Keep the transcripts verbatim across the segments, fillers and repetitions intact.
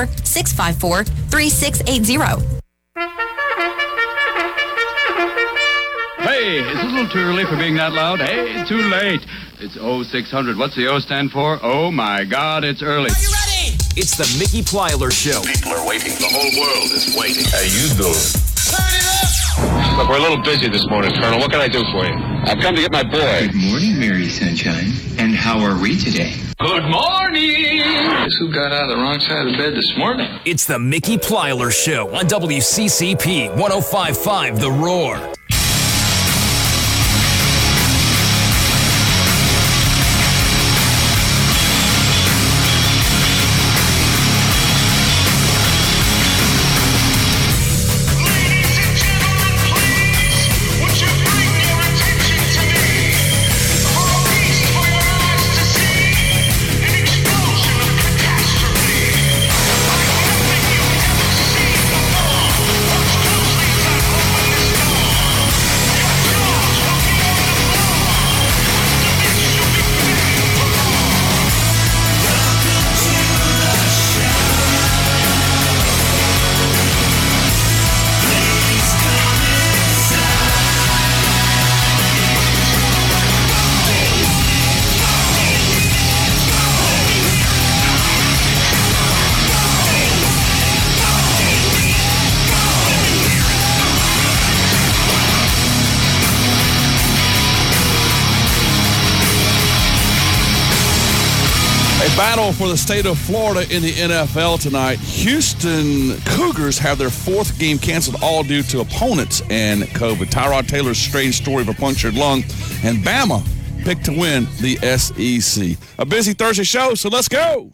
six five four, three six eight zero. Hey, is it a little too early for being that loud? Hey, too late. It's oh six hundred. What's the O stand for? Oh, my God, it's early. Are you ready? It's the Mickey Plyler Show. People are waiting. The whole world is waiting. How you doing? Turn it up! Look, we're a little busy this morning, Colonel. What can I do for you? I've come to get my boy. Good morning, Mary Sunshine. And how are we today? Good morning. Guess who got out of the wrong side of the bed this morning? It's the Mickey Plyler Show on W C C P one oh five point five The Roar. Battle for the state of Florida in the N F L tonight. Houston Cougars have their fourth game canceled, all due to opponents and COVID. Tyrod Taylor's strange story of a punctured lung, and Bama picked to win the S E C. A busy Thursday show, so let's go.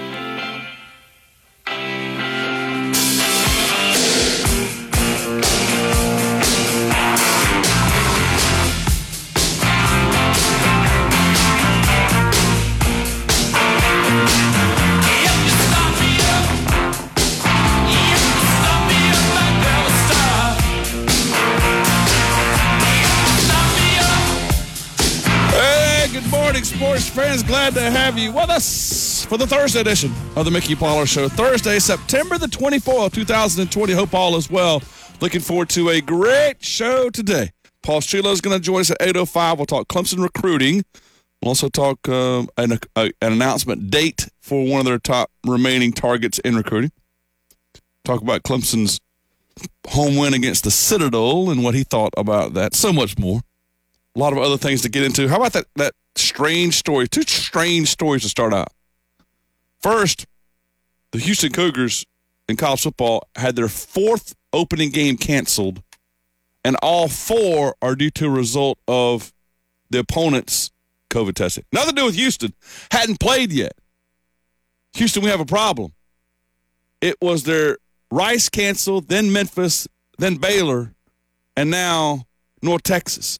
Sports fans, glad to have you with us for the Thursday edition of the Mickey Plyler Show. Thursday, September the twenty-fourth, twenty twenty. Hope all is well. Looking forward to a great show today. Paul Strelo is going to join us at eight oh five. We'll talk Clemson recruiting. We'll also talk um, an, a, an announcement date for one of their top remaining targets in recruiting. Talk about Clemson's home win against the Citadel and what he thought about that. So much more. A lot of other things to get into. How about that that strange story? Two strange stories to start out. First, the Houston Cougars in college football had their fourth opening game canceled, and all four are due to a result of the opponent's COVID testing. Nothing to do with Houston. Hadn't played yet. Houston, we have a problem. It was their Rice canceled, then Memphis, then Baylor, and now North Texas.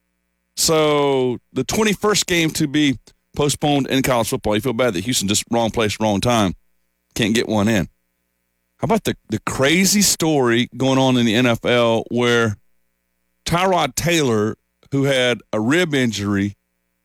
So the twenty-first game to be postponed in college football. You feel bad that Houston just wrong place, wrong time. Can't get one in. How about the, the crazy story going on in the N F L where Tyrod Taylor, who had a rib injury,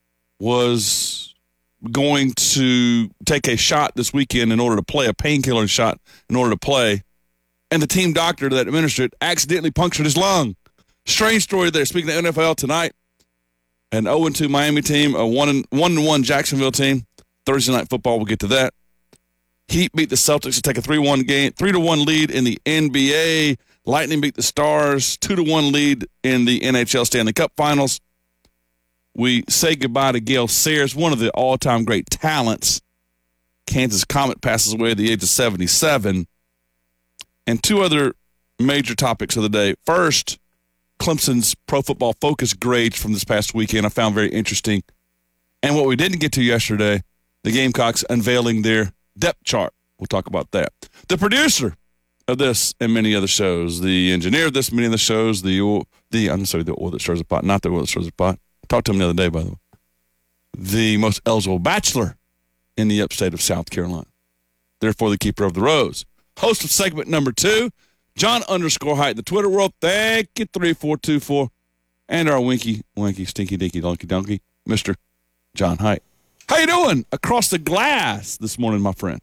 was going to take a shot this weekend in order to play, a painkiller shot in order to play, and the team doctor that administered it accidentally punctured his lung. Strange story there. Speaking of N F L tonight, an oh and two Miami team, a one and one Jacksonville team. Thursday night football, we'll get to that. Heat beat the Celtics to take a three one game, three to one lead in the N B A. Lightning beat the Stars, two to one lead in the N H L Stanley Cup Finals. We say goodbye to Gale Sayers, one of the all-time great talents. Kansas Comet passes away at the age of seventy-seven. And two other major topics of the day. First, Clemson's Pro Football Focus grades from this past weekend I found very interesting. And what we didn't get to yesterday, the Gamecocks unveiling their depth chart. We'll talk about that. The producer of this and many other shows, the engineer of this and many other shows, the, the I'm sorry, the oil that stirs the pot, not the oil that stirs the pot. I talked to him the other day, by the way. The most eligible bachelor in the upstate of South Carolina. Therefore, the keeper of the rose. Host of segment number two, John underscore Height in the Twitter world. Thank you, three four two four. And our winky, wanky, stinky, dinky, donkey, donkey, Mister John Height. How you doing across the glass this morning, my friend?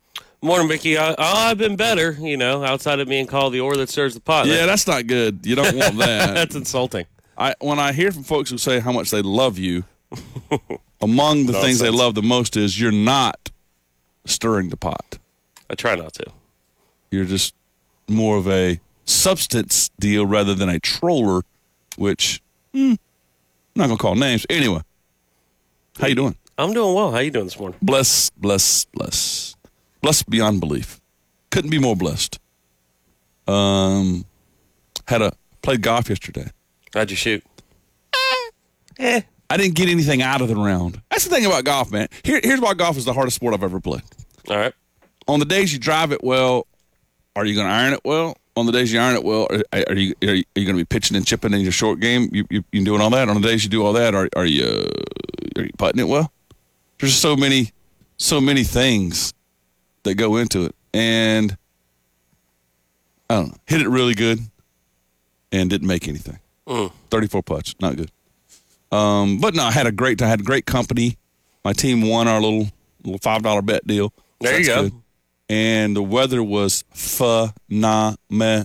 Morning, Mickey. Uh, oh, I've been better, you know, outside of being called the oar that stirs the pot. Yeah, that's not good. You don't want that. That's insulting. I when I hear from folks who say how much they love you, among the Nonsense. things they love the most is you're not stirring the pot. I try not to. You're just more of a substance deal rather than a troller, which hmm, I'm not gonna call names anyway. How you doing? I'm doing well. How you doing this morning? Bless, bless, bless, blessed beyond belief. Couldn't be more blessed. Um, had a played golf yesterday. How'd you shoot? Eh. I didn't get anything out of the round. That's the thing about golf, man. Here, here's why golf is the hardest sport I've ever played. All right. On the days you drive it well, are you going to iron it well? On the days you iron it well, are, are you are you, you going to be pitching and chipping in your short game? You you, you doing all that? On the days you do all that, are are you uh, are you putting it well? There's so many so many things that go into it, and I don't know. Hit it really good, and didn't make anything. Mm. thirty-four putts, not good. Um, but no, I had a great time. I had great company. My team won our little little five dollar bet deal. So There you that's go. good. And the weather was phenomenal.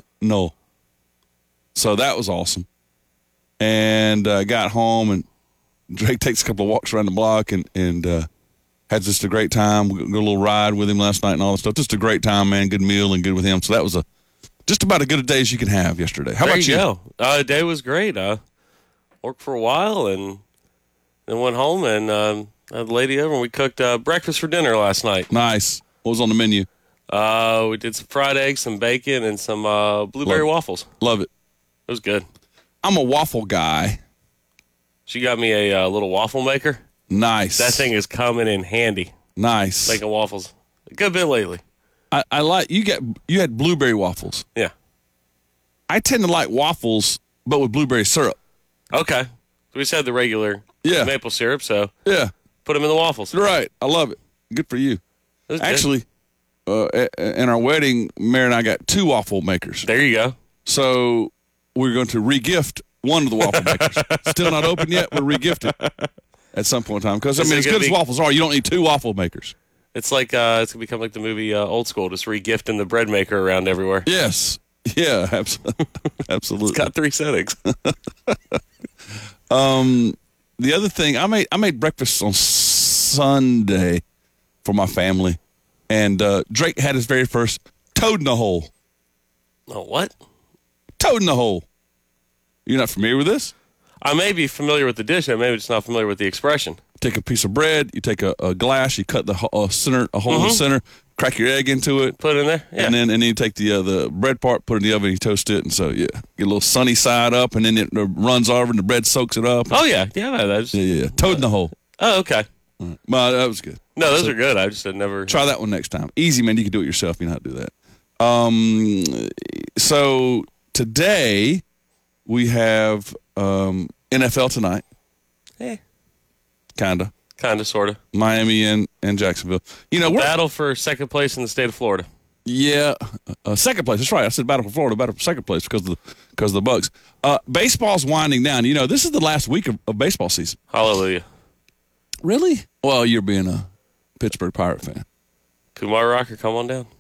So that was awesome. And I uh, got home, and Drake takes a couple of walks around the block, and, and uh, had just a great time. We got a little ride with him last night and all that stuff. Just a great time, man. Good meal and good with him. So that was a just about as good a day as you can have yesterday. How there about you? you? Go. Uh, the day was great. I worked for a while and then went home and um, had the lady over, and we cooked uh, breakfast for dinner last night. Nice. What was on the menu? Uh, we did some fried eggs, some bacon, and some uh, blueberry Love it. waffles. Love it. It was good. I'm a waffle guy. She got me a uh, little waffle maker. Nice. That thing is coming in handy. Nice. Making waffles a good bit lately. I, I like you. Get you had blueberry waffles. Yeah. I tend to like waffles, but with blueberry syrup. Okay. We just had the regular Yeah. maple syrup, so Yeah. put them in the waffles. Right. I love it. Good for you. It was good. Actually, uh, a- in our wedding, Mary and I got two waffle makers. There you go. So we're going to regift one of the waffle makers. Still not open yet. We'll regift it at some point in time. Because, I Is mean, it as gonna good as be- waffles are, you don't need two waffle makers. It's like uh, it's gonna become like the movie uh, Old School, just regifting the bread maker around everywhere. Yes. Yeah, absolutely. absolutely. It's got three settings. Um, the other thing, I made I made breakfast on Sunday for my family, and uh, Drake had his very first toad in the hole. Oh, what? Toad in the hole. You're not familiar with this? I may be familiar with the dish, I may be just not familiar with the expression. Take a piece of bread, you take a, a glass, you cut the ho- uh, center, a hole in the center, crack your egg into it, Put it in there? Yeah. and then and then you take the uh, the bread part, put it in the oven, you toast it, and so yeah, get a little sunny side up, and then it uh, runs over, and the bread soaks it up. oh, yeah. Yeah, that- that's. Yeah, yeah, yeah. Toad in the hole. Oh, okay. Well, that was good. No, those So- are good. I just had never. Try that one next time. Easy, man. You can do it yourself. You know how to do that. Um, so today we have um, N F L tonight. Eh. Kinda. Kind of, sort of. Miami and, and Jacksonville. You know, we're, Battle for second place in the state of Florida. yeah, uh, second place. That's right. I said battle for Florida, battle for second place because of the because of the Bucks. Uh, baseball's winding down. You know, this is the last week of, of baseball season. Hallelujah. Really? Well, you're being a Pittsburgh Pirate fan. Kumar Rocker, come on down.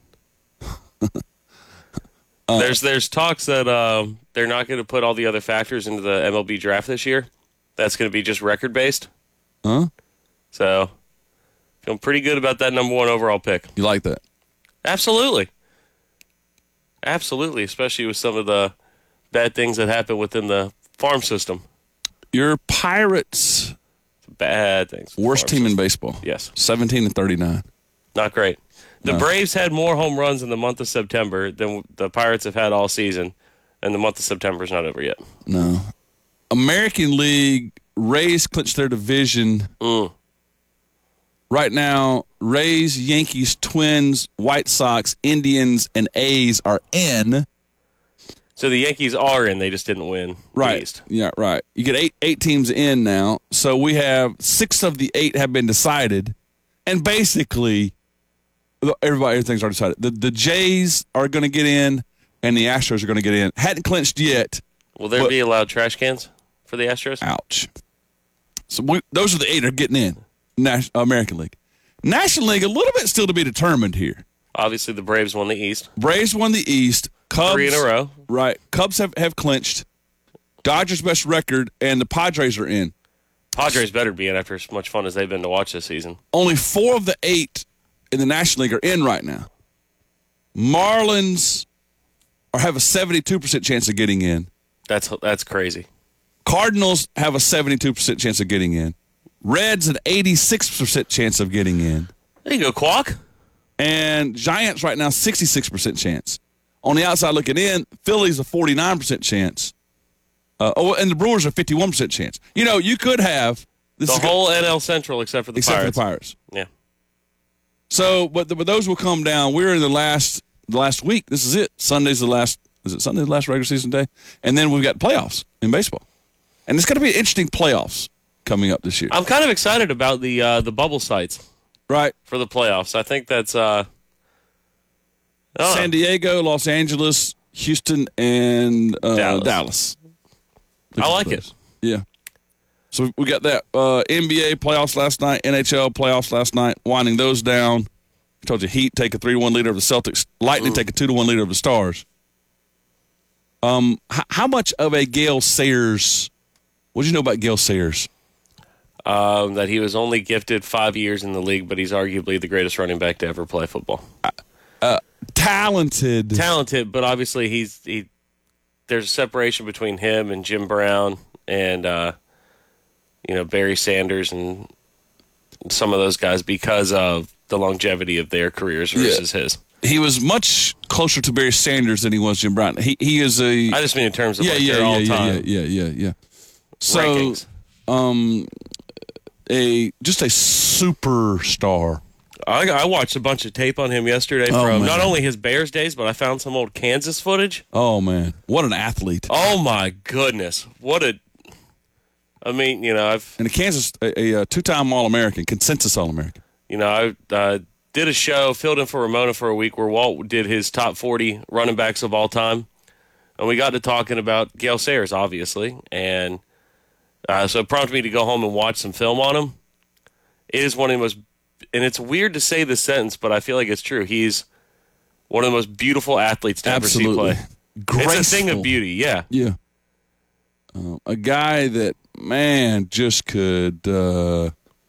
there's there's talks that um, they're not going to put all the other factors into the M L B draft this year. That's going to be just record based. Huh? So, feeling pretty good about that number one overall pick. You like that? Absolutely. Absolutely, especially with some of the bad things that happen within the farm system. Your Pirates, Bad things. with the worst farm team in system. baseball. Yes. seventeen and thirty-nine. Not great. The No. Braves had more home runs in the month of September than the Pirates have had all season, and the month of September is not over yet. No. American League, Rays clinched their division. Mm. Right now, Rays, Yankees, Twins, White Sox, Indians, and A's are in. So the Yankees are in, they just didn't win. the Right. East. Yeah, right. You get eight eight teams in now. So we have six of the eight have been decided. And basically, everybody, everything's already decided. The, the Jays are going to get in, and the Astros are going to get in. Hadn't clinched yet. Will there But- be allowed trash cans for the Astros? Ouch. So we, those are the eight that are getting in. Nas- American League. National League, a little bit still to be determined here. Obviously, the Braves won the East. Braves won the East. Cubs, Three in a row. Right. Cubs have, have clinched. Dodgers' best record, and the Padres are in. Padres better be in after as much fun as they've been to watch this season. Only four of the eight in the National League are in right now. Marlins are, have a seventy-two percent chance of getting in. That's that's crazy. Cardinals have a seventy-two percent chance of getting in. Reds an eighty-six percent chance of getting in. There you go, Quack. And Giants right now, sixty-six percent chance. On the outside looking in, Phillies a forty-nine percent chance. Uh, oh, and the Brewers are fifty-one percent chance. You know, you could have this the is whole good, N L Central except for the except Pirates. for the Pirates. Yeah. So, but, the, but those will come down. We're in the last the last week. This is it. Sunday's the last. Is it Sunday's the last regular season day? And then we've got playoffs in baseball, and it's going to be interesting playoffs coming up this year. I'm kind of excited about the uh, the bubble sites, right, for the playoffs. I think that's uh, oh. San Diego, Los Angeles, Houston, and uh, Dallas. Dallas. I like it. Yeah. So we got that uh, N B A playoffs last night, N H L playoffs last night, winding those down. I told you Heat take a three to one lead over the Celtics. Lightning mm. take a two to one lead over the Stars. Um, h- how much of a Gale Sayers, what do you know about Gale Sayers? Um, that he was only gifted five years in the league, but he's arguably the greatest running back to ever play football. Uh, uh, talented. Talented, but obviously he's he. There's a separation between him and Jim Brown and, uh, you know, Barry Sanders and some of those guys because of the longevity of their careers versus yeah. his. He was much closer to Barry Sanders than he was Jim Brown. He he is a. I just mean in terms of yeah like yeah their yeah, all yeah time yeah yeah yeah yeah. So, rankings. um, a just a superstar. I, I watched a bunch of tape on him yesterday Oh, from man. not only his Bears days, but I found some old Kansas footage. Oh man, what an athlete! Oh my goodness, what a! I mean, you know, I've And a Kansas, a, a two-time All-American, consensus All-American. you know, I uh, did a show, filled in for Ramona for a week where Walt did his top forty running backs of all time, and we got to talking about Gale Sayers, obviously, and uh, so it prompted me to go home and watch some film on him. It is one of the most, and it's weird to say this sentence, but I feel like it's true. He's one of the most beautiful athletes to Absolutely. ever see play. Graceful. It's a thing of beauty, yeah. Yeah. Uh, a guy that, man, just could, uh,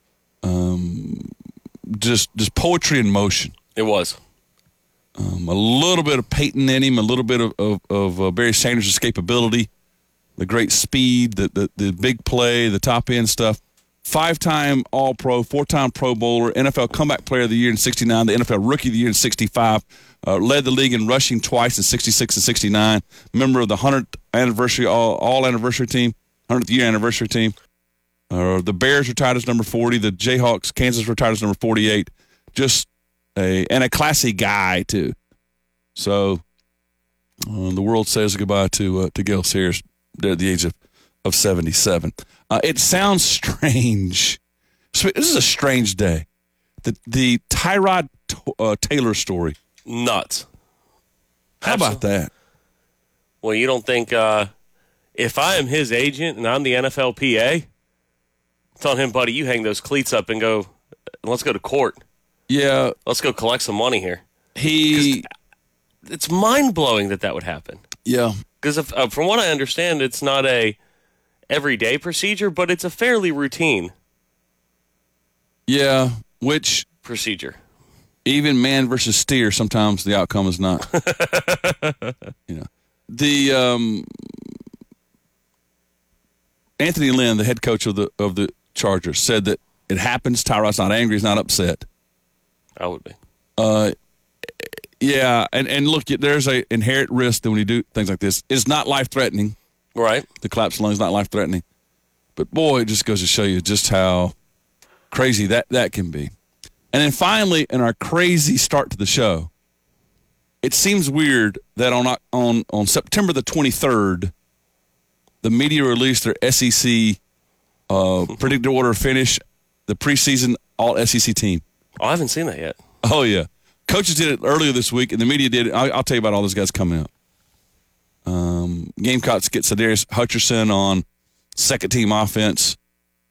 um, just just poetry in motion. It was. Um, a little bit of Peyton in him, a little bit of, of, of uh, Barry Sanders' escapability, the great speed, the, the, the big play, the top end stuff. Five-time All-Pro, four-time Pro Bowler, N F L Comeback Player of the Year in sixty-nine, the N F L Rookie of the Year in sixty-five, uh, led the league in rushing twice in sixty-six and sixty-nine, member of the hundredth anniversary all, all anniversary team, hundredth year anniversary team. Uh, the Bears retired as number forty, the Jayhawks, Kansas retired as number forty-eight. Just a and a classy guy too. So uh, the world says goodbye to uh, to Gale Sayers there at the age of, of seventy-seven. Uh, it sounds strange. So this is a strange day. The the Tyrod uh, Taylor story. Nuts. How Absolutely. about that? Well, you don't think uh, if I am his agent and I'm the N F L P A, telling him, buddy, you hang those cleats up and go, let's go to court. Yeah. Let's go collect some money here. He. It's mind-blowing that that would happen. Yeah. Because uh, from what I understand, it's not a everyday procedure, but it's a fairly routine Yeah. Which procedure. even man versus steer, sometimes the outcome is not. you know, the um, Anthony Lynn, the head coach of the of the Chargers, said that it happens. Tyrod's not angry. He's not upset. I would be. Uh, yeah, and and look, there's a inherent risk that when you do things like this, it's not life threatening. Right. The collapsed lungs not life threatening, but boy, it just goes to show you just how crazy that that can be. And then finally, in our crazy start to the show, it seems weird that on on on September the twenty-third, the media released their S E C uh, predicted order of finish, the preseason all S E C team. Oh, I haven't seen that yet. Oh yeah, coaches did it earlier this week, and the media did it. I'll, I'll tell you about all those guys coming out. Um, Gamecocks get Sadarius Hutcherson on second team offense.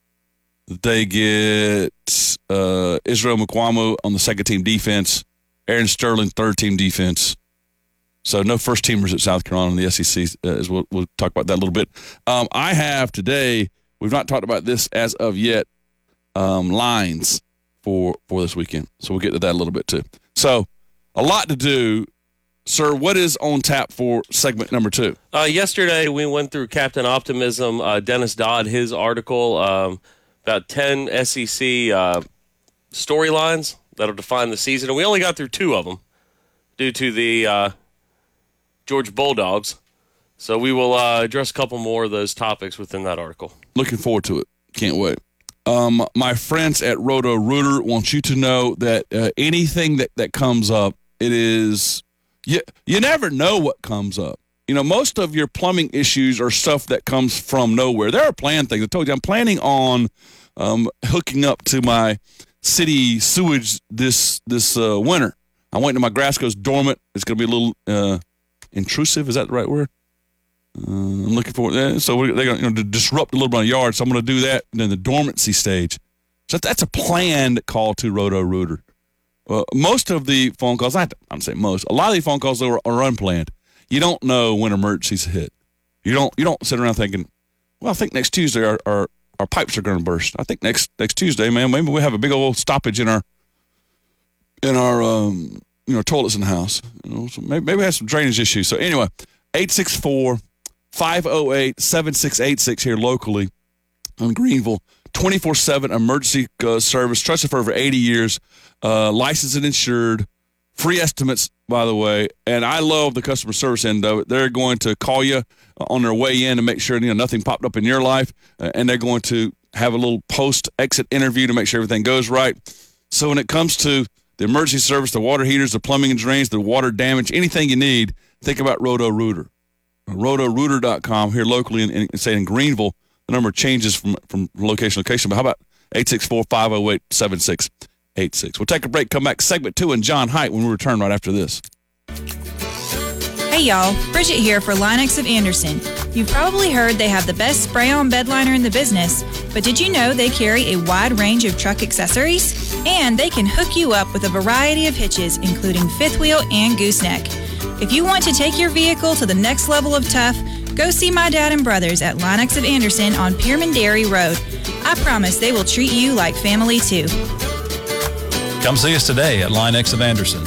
They get uh, Israel Mukwamu on the second team defense. Aaron Sterling, third-team defense. So no first-teamers at South Carolina in the S E C. Uh, as we'll, we'll talk about that a little bit. Um, I have today, we've not talked about this as of yet, um, lines for, for this weekend. So we'll get to that a little bit too. So a lot to do. Sir, what is on tap for segment number two? Uh, yesterday, we went through Captain Optimism, uh, Dennis Dodd, his article, um, about ten S E C uh, storylines that'll define the season. And we only got through two of them due to the uh, Georgia Bulldogs. So we will uh, address a couple more of those topics within that article. Looking forward to it. Can't wait. Um, my friends at Roto-Rooter want you to know that uh, anything that, that comes up, it is... You, you never know what comes up. You know, most of your plumbing issues are stuff that comes from nowhere. There are planned things. I told you I'm planning on um, hooking up to my city sewage this this uh, winter. I went to my grass goes dormant. It's going to be a little uh, intrusive. Is that the right word? Uh, I'm looking for it. So we're, they're going to you know, disrupt a little bit of my yard. So I'm going to do that in the dormancy stage. So that's a planned call to Roto-Rooter. Uh, most of the phone calls, I don't say most, a lot of the phone calls are, are unplanned. You don't know when emergencies hit. You don't you don't sit around thinking, well, I think next Tuesday our our, our pipes are going to burst. I think next next Tuesday, man, maybe we have a big old stoppage in our in our um, you know toilets in the house. You know, so maybe, maybe we have some drainage issues. So anyway, eight six four, five oh eight, seven six eight six here locally in Greenville. twenty-four seven emergency uh, service, trusted for over eighty years, uh, licensed and insured, free estimates, by the way. And I love the customer service end of it. They're going to call you on their way in to make sure you know nothing popped up in your life, uh, and they're going to have a little post-exit interview to make sure everything goes right. So when it comes to the emergency service, the water heaters, the plumbing and drains, the water damage, anything you need, think about Roto-Rooter. Roto Rooter dot com here locally in, in, say in Greenville. The number changes from, from location to location, but how about eight six four, five oh eight, seven six eight six? We'll take a break, come back, segment two, and John Height when we return right after this. Hey, y'all. Bridget here for Linex of Anderson. You've probably heard they have the best spray-on bed liner in the business, but did you know they carry a wide range of truck accessories? And they can hook you up with a variety of hitches, including fifth wheel and gooseneck. If you want to take your vehicle to the next level of tough, go see my dad and brothers at Linex of Anderson on Pierman Dairy Road. I promise they will treat you like family, too. Come see us today at Linex of Anderson.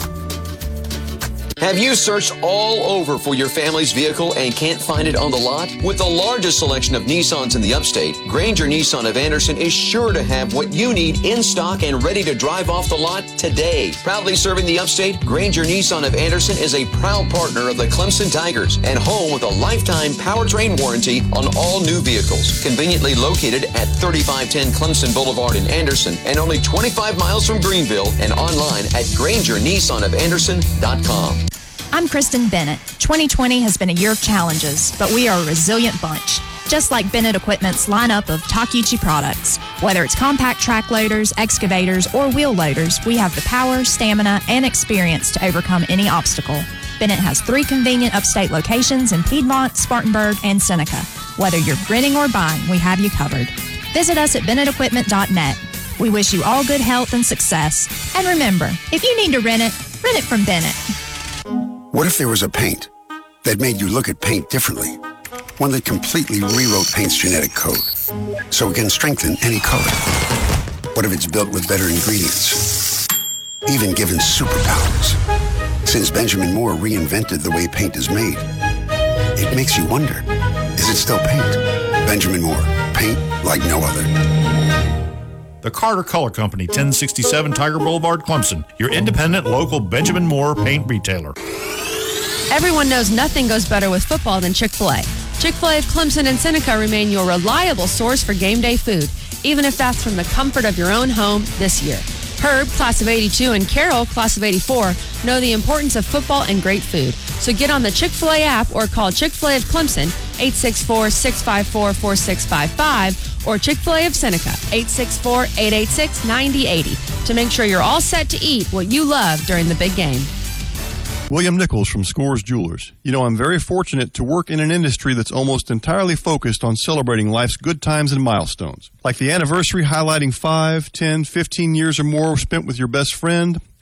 Have you searched all over for your family's vehicle and can't find it on the lot? With the largest selection of Nissans in the upstate, Granger Nissan of Anderson is sure to have what you need in stock and ready to drive off the lot today. Proudly serving the upstate, Granger Nissan of Anderson is a proud partner of the Clemson Tigers and home with a lifetime powertrain warranty on all new vehicles. Conveniently located at thirty-five ten Clemson Boulevard in Anderson and only twenty-five miles from Greenville and online at Granger Nissan of Anderson dot com. I'm Kristen Bennett. twenty twenty has been a year of challenges, but we are a resilient bunch. Just like Bennett Equipment's lineup of Takeuchi products. Whether it's compact track loaders, excavators, or wheel loaders, we have the power, stamina, and experience to overcome any obstacle. Bennett has three convenient upstate locations in Piedmont, Spartanburg, and Seneca. Whether you're renting or buying, we have you covered. Visit us at Bennett Equipment dot net. We wish you all good health and success. And remember, if you need to rent it, rent it from Bennett. What if there was a paint that made you look at paint differently? One that completely rewrote paint's genetic code, so it can strengthen any color. What if it's built with better ingredients, even given superpowers? Since Benjamin Moore reinvented the way paint is made, it makes you wonder, is it still paint? Benjamin Moore, paint like no other. The Carter Color Company, ten sixty-seven Tiger Boulevard, Clemson, your independent local Benjamin Moore paint retailer. Everyone knows nothing goes better with football than Chick-fil-A. Chick-fil-A of Clemson and Seneca remain your reliable source for game day food, even if that's from the comfort of your own home this year. Herb, class of eighty-two, and Carol, class of eighty-four, know the importance of football and great food. So get on the Chick-fil-A app or call Chick-fil-A of Clemson, eight six four, six five four, four six five five, or Chick-fil-A of Seneca, eight six four, eight eight six, nine zero eight zero, to make sure you're all set to eat what you love during the big game. William Nichols from Scores Jewelers. You know, I'm very fortunate to work in an industry that's almost entirely focused on celebrating life's good times and milestones. Like the anniversary highlighting five, ten, fifteen years or more spent with your best friend,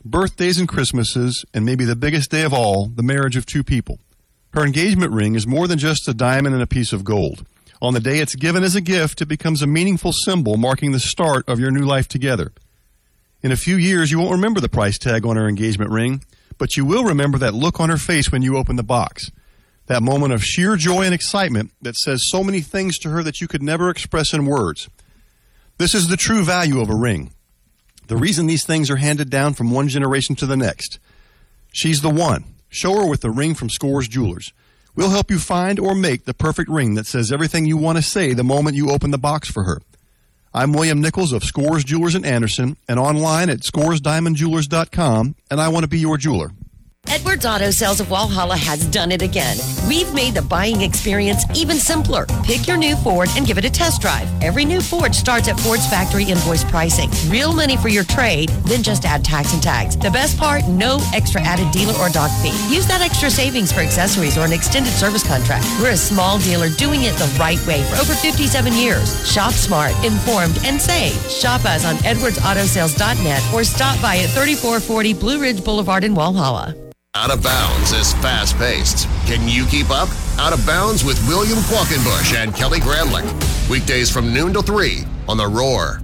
birthdays and Christmases, and maybe the biggest day of all, the marriage of two people. Her engagement ring is more than just a diamond and a piece of gold. On the day it's given as a gift, it becomes a meaningful symbol marking the start of your new life together. In a few years, you won't remember the price tag on her engagement ring, but you will remember that look on her face when you open the box. That moment of sheer joy and excitement that says so many things to her that you could never express in words. This is the true value of a ring. The reason these things are handed down from one generation to the next. She's the one. Show her with the ring from Scores Jewelers. We'll help you find or make the perfect ring that says everything you want to say the moment you open the box for her. I'm William Nichols of Scores Jewelers in Anderson and online at scores diamond jewelers dot com, and I want to be your jeweler. Edwards Auto Sales of Walhalla has done it again. We've made the buying experience even simpler. Pick your new Ford and give it a test drive. Every new Ford starts at Ford's factory invoice pricing. Real money for your trade, then just add tax and tags. The best part, no extra added dealer or doc fee. Use that extra savings for accessories or an extended service contract. We're a small dealer doing it the right way for over fifty-seven years. Shop smart, informed, and save. Shop us on edwards auto sales dot net or stop by at thirty-four forty Blue Ridge Boulevard in Walhalla. Out of Bounds is fast-paced. Can you keep up? Out of Bounds with William Qualkenbush and Kelly Gramlich. Weekdays from noon to three on The Roar.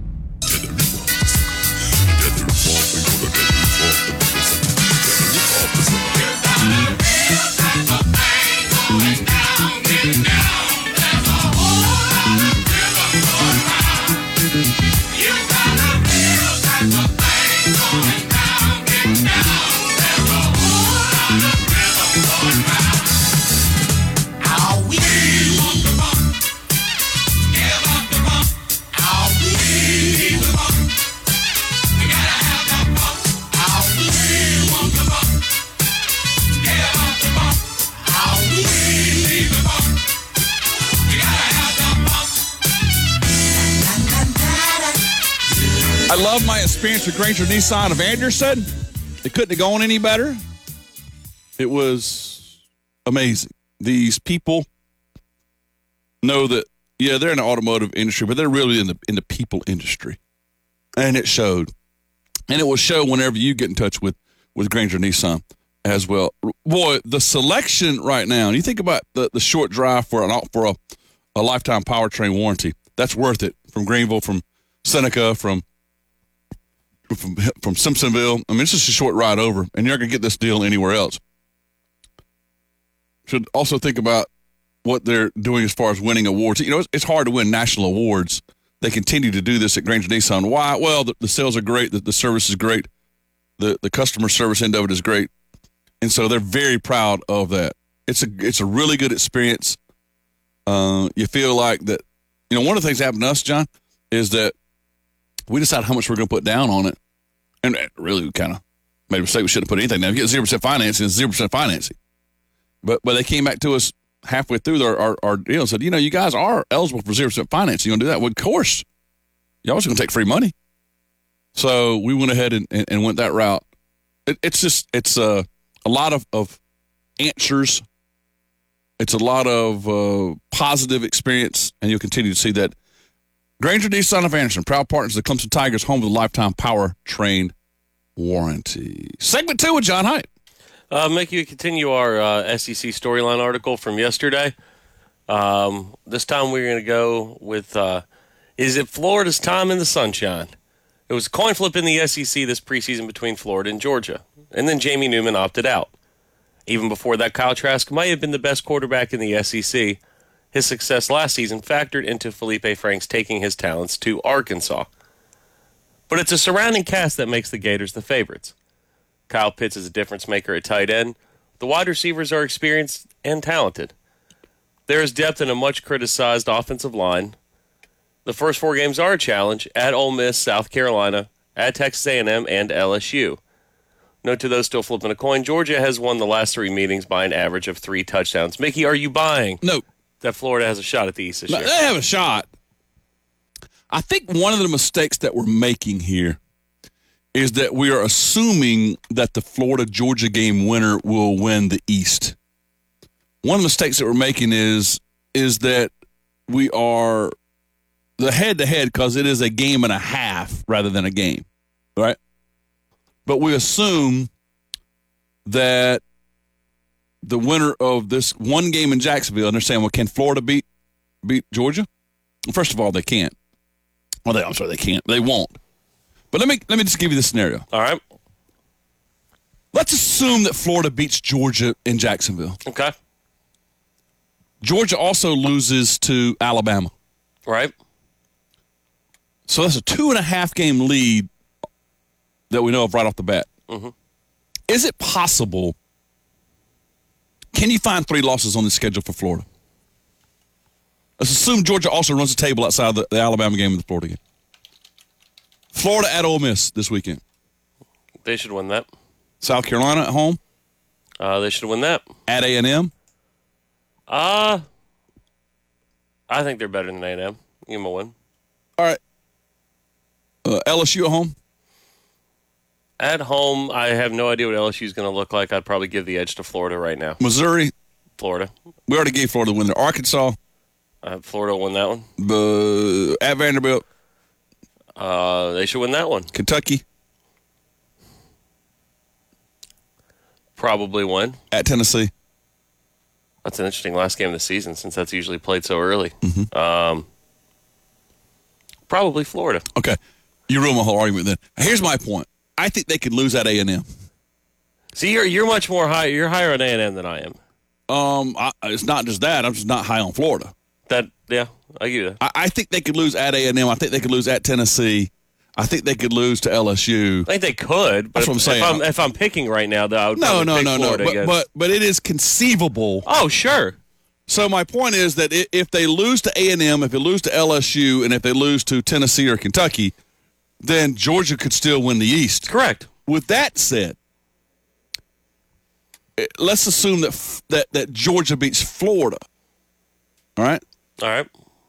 I love my experience with Granger Nissan of Anderson. It couldn't have gone any better. It was amazing. These people know that, yeah, they're in the automotive industry, but they're really in the in the people industry. And it showed. And it will show whenever you get in touch with, with Granger Nissan as well. Boy, the selection right now, and you think about the, the short drive for, an, for a, a lifetime powertrain warranty, that's worth it. From Greenville, from Seneca, from From, from Simpsonville. I mean, it's just a short ride over, and you're not going to get this deal anywhere else. Should also think about what they're doing as far as winning awards. You know, it's, it's hard to win national awards. They continue to do this at Granger Nissan. Why? Well, the, the sales are great. The, the service is great. The the customer service end of it is great. And so they're very proud of that. It's a, it's a really good experience. Uh, you feel like that, you know, one of the things that happened to us, John, is that we decided how much we're going to put down on it. And really, we kind of made a mistake. We shouldn't have put anything down. You get zero percent financing, it's zero percent financing. But but they came back to us halfway through our, our, our deal and said, you know, you guys are eligible for zero percent financing. You going to do that? Well, of course. Y'all was going to take free money. So we went ahead and, and, and went that route. It, it's just, it's uh, a lot of, of answers. It's a lot of uh, positive experience, and you'll continue to see that. Granger Nissan of Anderson, proud partners of the Clemson Tigers, home with a lifetime powertrain warranty. Segment two with John Height. Uh, Mickey, we continue our uh, S E C storyline article from yesterday. Um, this time we're going to go with, uh, is it Florida's time in the sunshine? It was a coin flip in the S E C this preseason between Florida and Georgia, and then Jamie Newman opted out. Even before that, Kyle Trask might have been the best quarterback in the S E C. His success last season factored into Felipe Franks taking his talents to Arkansas. But it's a surrounding cast that makes the Gators the favorites. Kyle Pitts is a difference maker at tight end. The wide receivers are experienced and talented. There is depth in a much criticized offensive line. The first four games are a challenge at Ole Miss, South Carolina, at Texas A and M, and L S U. Note to those still flipping a coin, Georgia has won the last three meetings by an average of three touchdowns. Mickey, are you buying? No. That Florida has a shot at the East this No, year? they have a shot. I think one of the mistakes that we're making here is that we are assuming that the Florida-Georgia game winner will win the East. One of the mistakes that we're making is, is that we are the head-to-head because it is a game and a half rather than a game, right? but we assume that the winner of this one game in Jacksonville, and they're saying, well, can Florida beat beat Georgia? Well, first of all, they can't. Well, they, I'm sorry, they can't. They won't. But let me let me just give you this scenario. All right. Let's assume that Florida beats Georgia in Jacksonville. Okay. Georgia also loses to Alabama. Right. So that's a two and a half game lead that we know of right off the bat. Mm-hmm. Is it possible? Can you find three losses on the schedule for Florida? Let's assume Georgia also runs the table outside the, the Alabama game and the Florida game. Florida at Ole Miss this weekend. They should win that. South Carolina at home. Uh, they should win that. At A and M. Uh, I think they're better than A and M. Give them a win. All right. Uh, L S U at home. At home, I have no idea what L S U is going to look like. I'd probably give the edge to Florida right now. Missouri. Florida. We already gave Florida the win there. Arkansas. Uh, Florida will win that one. Uh, at Vanderbilt. Uh, they should win that one. Kentucky. Probably win. At Tennessee. That's an interesting last game of the season since that's usually played so early. Mm-hmm. Um, probably Florida. Okay. You ruined my whole argument then. Here's my point. I think they could lose at A and M. See, you're you're much more high. You're higher on A and M than I am. Um, I, it's not just that. I'm just not high on Florida. That yeah, I get you. I, I think they could lose at A and M. I think they could lose at Tennessee. I think they could lose to L S U. I think they could. But That's what I'm if, saying. If I'm, if I'm picking right now, though, I would no, no, pick no, Florida no. But, but but it is conceivable. Oh, sure. So my point is that if they lose to A and M, if they lose to L S U, and if they lose to Tennessee or Kentucky, then Georgia could still win the East. Correct. With that said, let's assume that that that Georgia beats Florida. All right? All right.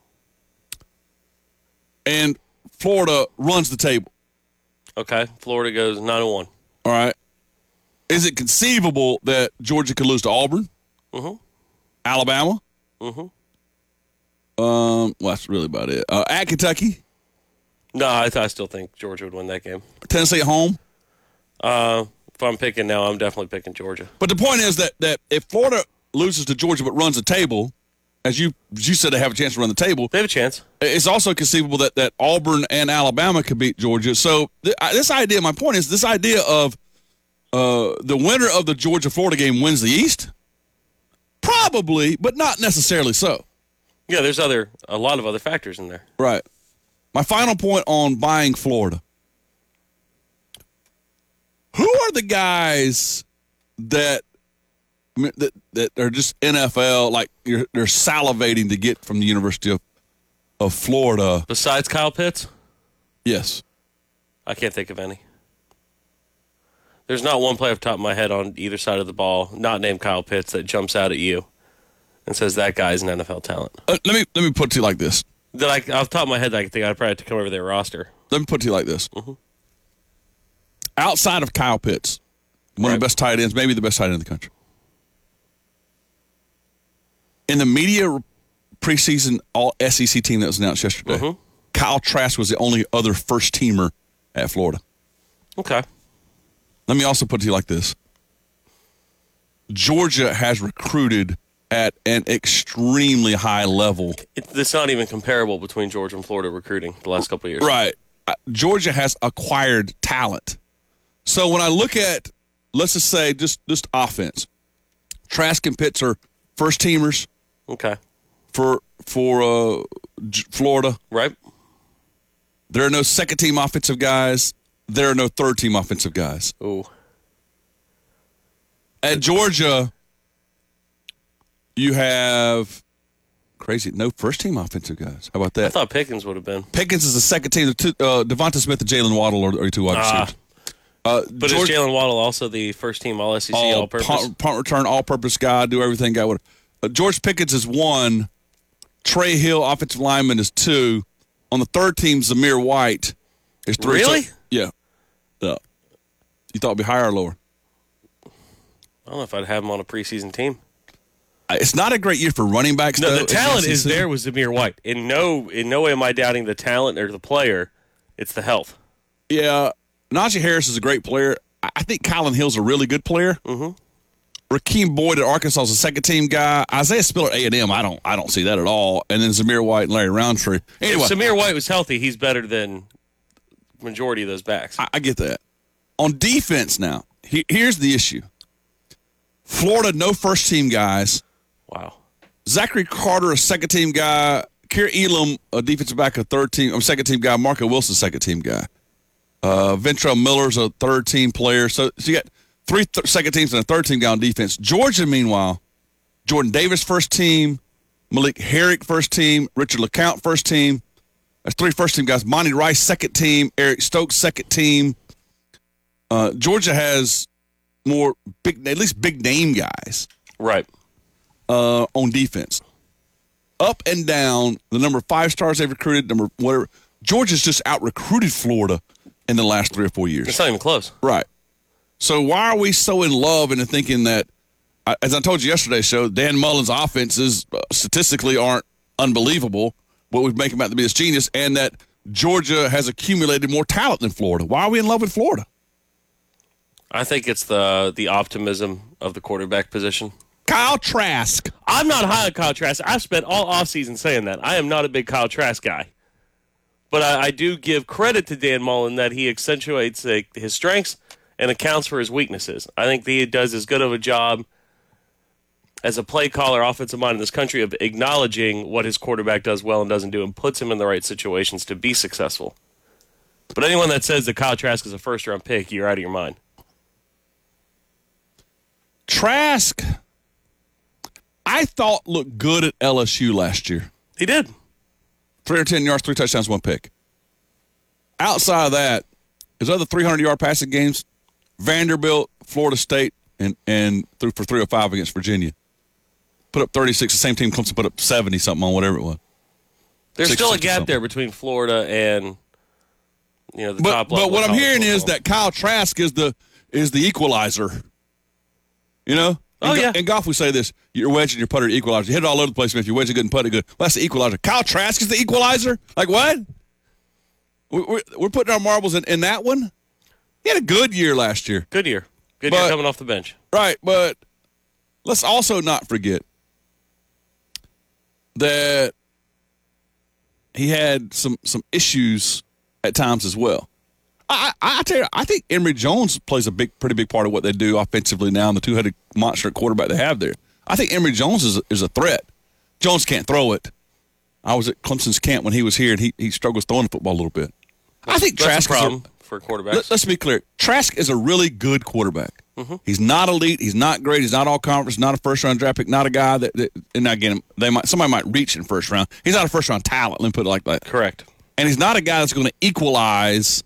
And Florida runs the table. Okay. Florida goes nine and one. All right. Is it conceivable that Georgia could lose to Auburn? Mm-hmm. Alabama? Mm-hmm. Um, well, that's really about it. Uh, at Kentucky? No, I, th- I still think Georgia would win that game. Tennessee at home? Uh, if I'm picking now, I'm definitely picking Georgia. But the point is that, that if Florida loses to Georgia but runs the table, as you as you said, they have a chance to run the table. They have a chance. It's also conceivable that, that Auburn and Alabama could beat Georgia. So th- this idea, my point is, this idea of uh, the winner of the Georgia-Florida game wins the East? Probably, but not necessarily so. Yeah, there's other a lot of other factors in there. Right. My final point on buying Florida. Who are the guys that that that are just N F L, like you're, they're salivating to get from the University of, of Florida? Besides Kyle Pitts? Yes. I can't think of any. There's not one player off the top of my head on either side of the ball, not named Kyle Pitts, that jumps out at you and says that guy's an N F L talent. Uh, let me let me put it to you like this. That I, off the top of my head, I think I'd probably have to come over their roster. Let me put it to you like this. Mm-hmm. Outside of Kyle Pitts, one right. of the best tight ends, maybe the best tight end in the country. In the media preseason all S E C team that was announced yesterday, mm-hmm. Kyle Trask was the only other first-teamer at Florida. Okay. Let me also put it to you like this. Georgia has recruited at an extremely high level. It, it's not even comparable between Georgia and Florida recruiting the last couple of years. Right. Uh, Georgia has acquired talent. So when I look at, let's just say, just, just offense, Trask and Pitts are first-teamers. Okay. For, for uh, G- Florida. Right. There are no second-team offensive guys. There are no third-team offensive guys. Ooh. At Georgia, you have crazy no first-team offensive guys. How about that? I thought Pickens would have been. Pickens is the second team. Uh, Devonta Smith and Jalen Waddle are the two wide receivers. Uh, but Georgia, is Jalen Waddle also the first-team All S E C all, all-purpose? Punt, punt return, all-purpose guy, do everything guy would. Uh, George Pickens is one. Trey Hill, offensive lineman, is two. On the third team, Zamir White is three. Really? So, yeah. Yeah. You thought it'd be higher or lower? I don't know if I'd have him on a preseason team. It's not a great year for running backs. No, though, the talent is there with Zamir White. In no, in no way am I doubting the talent or the player. It's the health. Yeah, Najee Harris is a great player. I think Kylan Hill's a really good player. Mm-hmm. Rakeem Boyd at Arkansas is a second-team guy. Isaiah Spiller at A and M, I don't, I don't see that at all. And then Zamir White and Larry Roundtree. Anyway, if Zamir White was healthy, he's better than majority of those backs. I, I get that. On defense now, he, here's the issue. Florida, no first-team guys. Wow. Zachary Carter, a second-team guy. Kier Elam, a defensive back, a third-team, a second-team guy. Marco Wilson, second-team guy. Uh, Ventrell Miller's a third-team player. So, so you got three th- second teams and a third-team guy on defense. Georgia, meanwhile, Jordan Davis, first-team. Malik Herrick, first-team. Richard LeCount, first-team. That's three first-team guys. Monty Rice, second-team. Eric Stokes, second-team. Uh, Georgia has more big, at least big-name guys. Right. Uh, on defense. Up and down, the number of five stars they've recruited, number whatever. Georgia's just out-recruited Florida in the last three or four years. It's not even close. Right. So why are we so in love into thinking that, as I told you yesterday's show, Dan Mullen's offenses uh, statistically aren't unbelievable, but we make him out to be this genius, and that Georgia has accumulated more talent than Florida. Why are we in love with Florida? I think it's the the optimism of the quarterback position. Kyle Trask. I'm not high on Kyle Trask. I've spent all offseason saying that. I am not a big Kyle Trask guy. But I, I do give credit to Dan Mullen that he accentuates uh, his strengths and accounts for his weaknesses. I think that he does as good of a job as a play caller, offensive mind in this country of acknowledging what his quarterback does well and doesn't do and puts him in the right situations to be successful. But anyone that says that Kyle Trask is a first-round pick, you're out of your mind. Trask, I thought, looked good at L S U last year. He did. three hundred ten yards, three touchdowns, one pick. Outside of that, his other three hundred yard passing games, Vanderbilt, Florida State, and, and threw for three oh five against Virginia. Put up thirty-six. The same team Clemson put up seventy-something on whatever it was. There's still a gap there between Florida and, you know, the but, top level. But what I'm hearing is that Kyle Trask is the is the equalizer. You know? In oh, yeah. In golf, we say this. Your wedge and your putter are equalizer. You hit it all over the place, and if your wedge is good and putter good, well, that's the equalizer. Kyle Trask is the equalizer? Like what? We're, we're putting our marbles in, in that one? He had a good year last year. Good year. Good but, year coming off the bench. Right, but let's also not forget that he had some, some issues at times as well. I, I, I tell you, I think Emory Jones plays a big, pretty big part of what they do offensively now, and the two-headed monster quarterback they have there. I think Emory Jones is a, is a threat. Jones can't throw it. I was at Clemson's camp when he was here, and he, he struggles throwing the football a little bit. That's, I think that's Trask a problem is a, for quarterbacks. Let, let's be clear. Trask is a really good quarterback. Mm-hmm. He's not elite. He's not great. He's not all conference. Not a first-round draft pick. Not a guy that, that and again, they might somebody might reach in first round. He's not a first-round talent. Let me put it like that. Correct. And he's not a guy that's going to equalize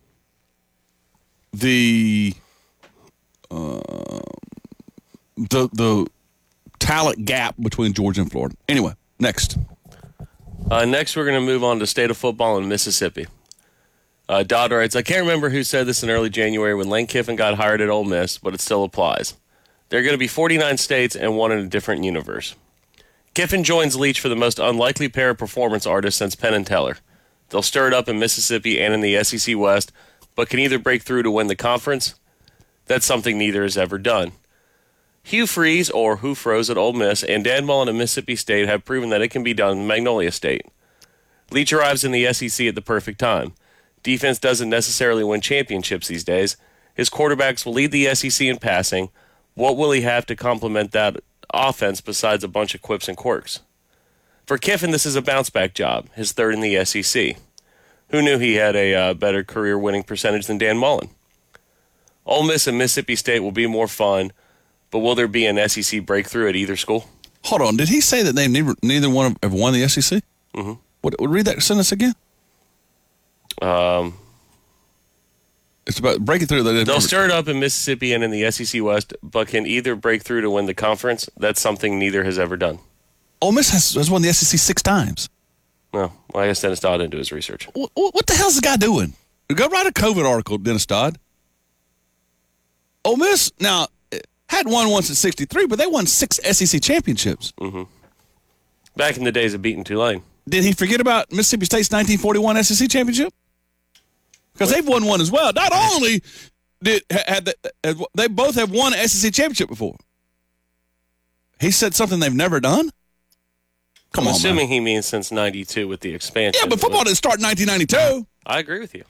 the uh, the the talent gap between Georgia and Florida. Anyway, next. Uh, next, we're going to move on to state of football in Mississippi. Uh, Dodd writes, I can't remember who said this in early January when Lane Kiffin got hired at Ole Miss, but it still applies. There are going to be forty-nine states and one in a different universe. Kiffin joins Leach for the most unlikely pair of performance artists since Penn and Teller. They'll stir it up in Mississippi and in the S E C West, but can either break through to win the conference. That's something neither has ever done. Hugh Freeze, or Who Froze at Ole Miss, and Dan Mullen at Mississippi State have proven that it can be done in Magnolia State. Leach arrives in the S E C at the perfect time. Defense doesn't necessarily win championships these days. His quarterbacks will lead the S E C in passing. What will he have to complement that offense besides a bunch of quips and quirks? For Kiffin, this is a bounce-back job, his third in the S E C. Who knew he had a uh, better career winning percentage than Dan Mullen? Ole Miss and Mississippi State will be more fun, but will there be an S E C breakthrough at either school? Hold on. Did he say that they neither, neither one have won the S E C? Mm-hmm. What, read that sentence again. Um, it's about breaking through. They'll never... stir it up in Mississippi and in the S E C West, but can either break through to win the conference? That's something neither has ever done. Ole Miss has, has won the S E C six times. No, well, I guess Dennis Dodd didn't do his research. What, what the hell is the guy doing? Go write a COVID article, Dennis Dodd. Ole Miss, now, had won once in sixty-three, but they won six S E C championships. Mm-hmm. Back in the days of beating Tulane. Did he forget about Mississippi State's nineteen forty-one S E C championship? Because they've won one as well. Not only did had the, they both have won an S E C championship before. He said something they've never done? Come I'm on, assuming man. he means since ninety-two with the expansion. Yeah, but football didn't start in nineteen ninety-two. I agree with you.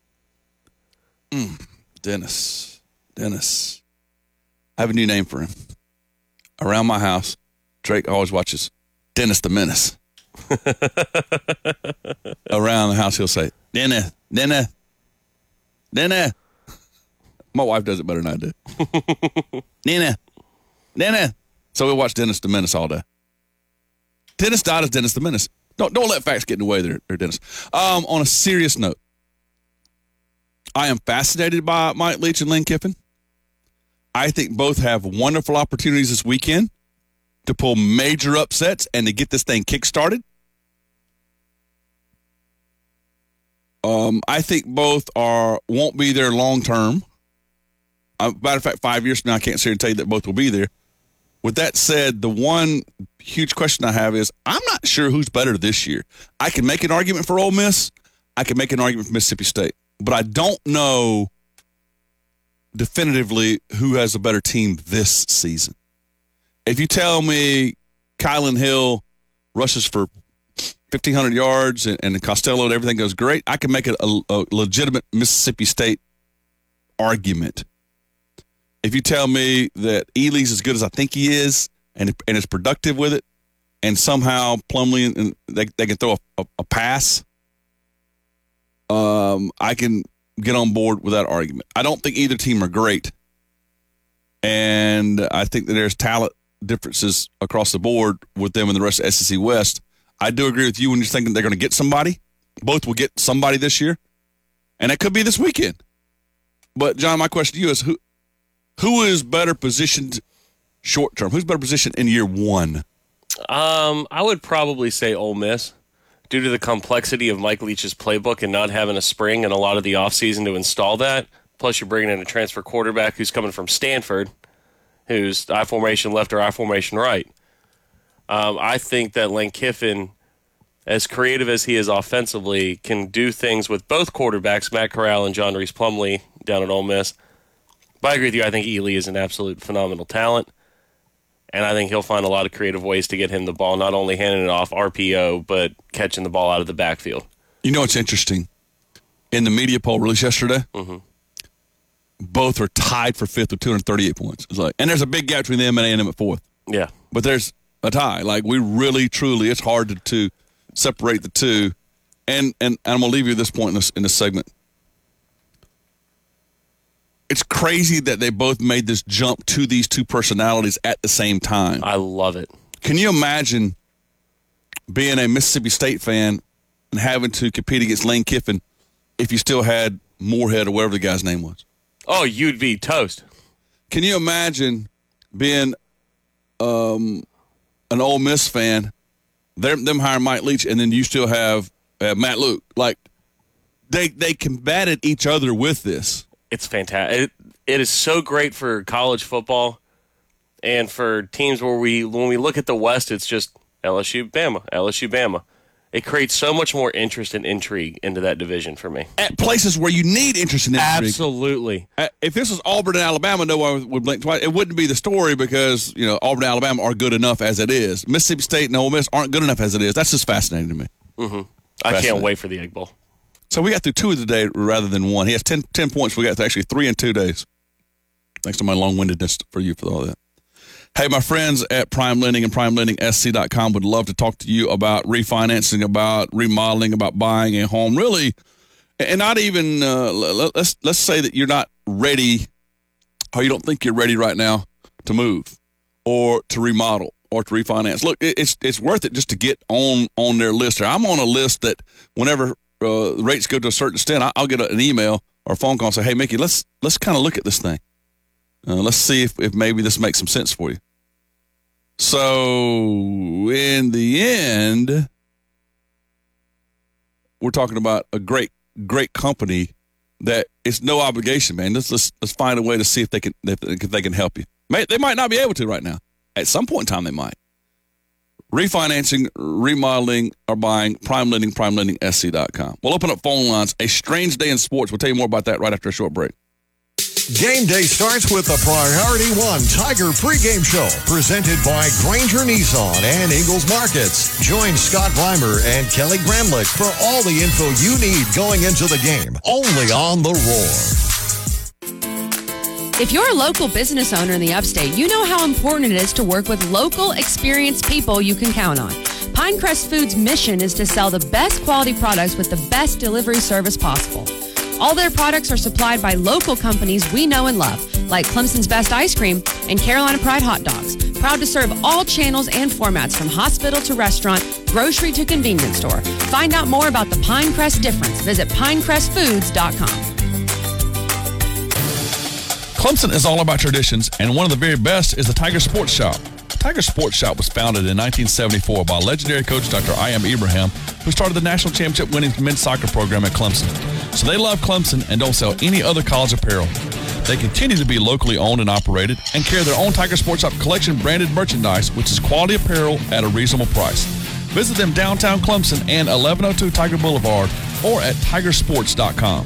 Mm, Dennis. Dennis. I have a new name for him. Around my house, Drake always watches Dennis the Menace. Around the house, he'll say, Dennis, Dennis, Dennis. My wife does it better than I do. Dennis, Dennis. So we'll watch Dennis the Menace all day. Dennis died as Dennis the Menace. Don't don't let facts get in the way there, there Dennis. Um, on a serious note, I am fascinated by Mike Leach and Lane Kiffin. I think both have wonderful opportunities this weekend to pull major upsets and to get this thing kick-started. Um, I think both are won't be there long-term. Uh, matter of fact, five years from now, I can't say and tell you that both will be there. With that said, the one huge question I have is I'm not sure who's better this year. I can make an argument for Ole Miss. I can make an argument for Mississippi State. But I don't know definitively who has a better team this season. If you tell me Kylan Hill rushes for fifteen hundred yards and, and Costello and everything goes great, I can make a, a, a legitimate Mississippi State argument. If you tell me that Ely's as good as I think he is and and is productive with it, and somehow Plumlee and they they can throw a, a, a pass, um, I can get on board with that argument. I don't think either team are great, and I think that there's talent differences across the board with them and the rest of S E C West. I do agree with you when you're thinking they're going to get somebody. Both will get somebody this year, and it could be this weekend. But, John, my question to you is who who is better positioned short term? Who's better positioned in year one? Um, I would probably say Ole Miss due to the complexity of Mike Leach's playbook and not having a spring and a lot of the offseason to install that. Plus, you're bringing in a transfer quarterback who's coming from Stanford, who's I formation left or I formation right. Um, I think that Lane Kiffin, as creative as he is offensively, can do things with both quarterbacks, Matt Corral and John Reese Plumlee, down at Ole Miss. But I agree with you. I think Ely is an absolute phenomenal talent, and I think he'll find a lot of creative ways to get him the ball, not only handing it off R P O, but catching the ball out of the backfield. You know what's interesting? In the media poll released yesterday, mm-hmm. both are tied for fifth with two hundred thirty-eight points. It's like, and there's a big gap between them and A and M at fourth. Yeah. But there's a tie. Like, we really, truly, it's hard to, to separate the two. And, and, and I'm going to leave you at this point in this, in this segment. It's crazy that they both made this jump to these two personalities at the same time. I love it. Can you imagine being a Mississippi State fan and having to compete against Lane Kiffin if you still had Moorhead or whatever the guy's name was? Oh, you'd be toast. Can you imagine being um, an Ole Miss fan, them, them hiring Mike Leach, and then you still have uh, Matt Luke? Like, they they combated each other with this. It's fantastic. It, it is so great for college football and for teams where we, when we look at the West, it's just L S U, Bama, L S U, Bama. It creates so much more interest and intrigue into that division for me. At places where you need interest and intrigue. Absolutely. If this was Auburn and Alabama, no one would blink twice. It wouldn't be the story because, you know, Auburn and Alabama are good enough as it is. Mississippi State and Ole Miss aren't good enough as it is. That's just fascinating to me. Mm-hmm. I can't wait for the Egg Bowl. So we got through two of the day rather than one. He has ten, ten points. We got to actually three in two days. Thanks to my long-windedness for you for all that. Hey, my friends at Prime Lending and Prime Lending S C dot com would love to talk to you about refinancing, about remodeling, about buying a home. Really, and not even, uh, let's, let's say that you're not ready or you don't think you're ready right now to move or to remodel or to refinance. Look, it's it's worth it just to get on, on their list. I'm on a list that whenever uh, the rates go to a certain extent, I'll get an email or a phone call and say, hey, Mickey, let's let's kind of look at this thing. Uh, let's see if, if maybe this makes some sense for you. So in the end, we're talking about a great, great company that it's no obligation, man. Let's let's, let's find a way to see if they can if, if they can help you. May, they might not be able to right now. At some point in time, they might. Refinancing, remodeling, or buying, Prime Lending, Prime Lending S C dot com. We'll open up phone lines. A strange day in sports. We'll tell you more about that right after a short break. Game day starts with the Priority One Tiger pregame show, presented by Granger Nissan and Ingles Markets. Join Scott Reimer and Kelly Gramlich for all the info you need going into the game, only on The Roar. If you're a local business owner in the upstate, you know how important it is to work with local, experienced people you can count on. Pinecrest Foods' mission is to sell the best quality products with the best delivery service possible. All their products are supplied by local companies we know and love, like Clemson's Best Ice Cream and Carolina Pride Hot Dogs. Proud to serve all channels and formats, from hospital to restaurant, grocery to convenience store. Find out more about the Pinecrest difference. Visit pinecrest foods dot com. Clemson is all about traditions, and one of the very best is the Tiger Sports Shop. The Tiger Sports Shop was founded in nineteen seventy-four by legendary coach Doctor I M Ibrahim, who started the national championship winning men's soccer program at Clemson. So they love Clemson and don't sell any other college apparel. They continue to be locally owned and operated and carry their own Tiger Sports Shop collection branded merchandise, which is quality apparel at a reasonable price. Visit them downtown Clemson and eleven oh two Tiger Boulevard or at tiger sports dot com.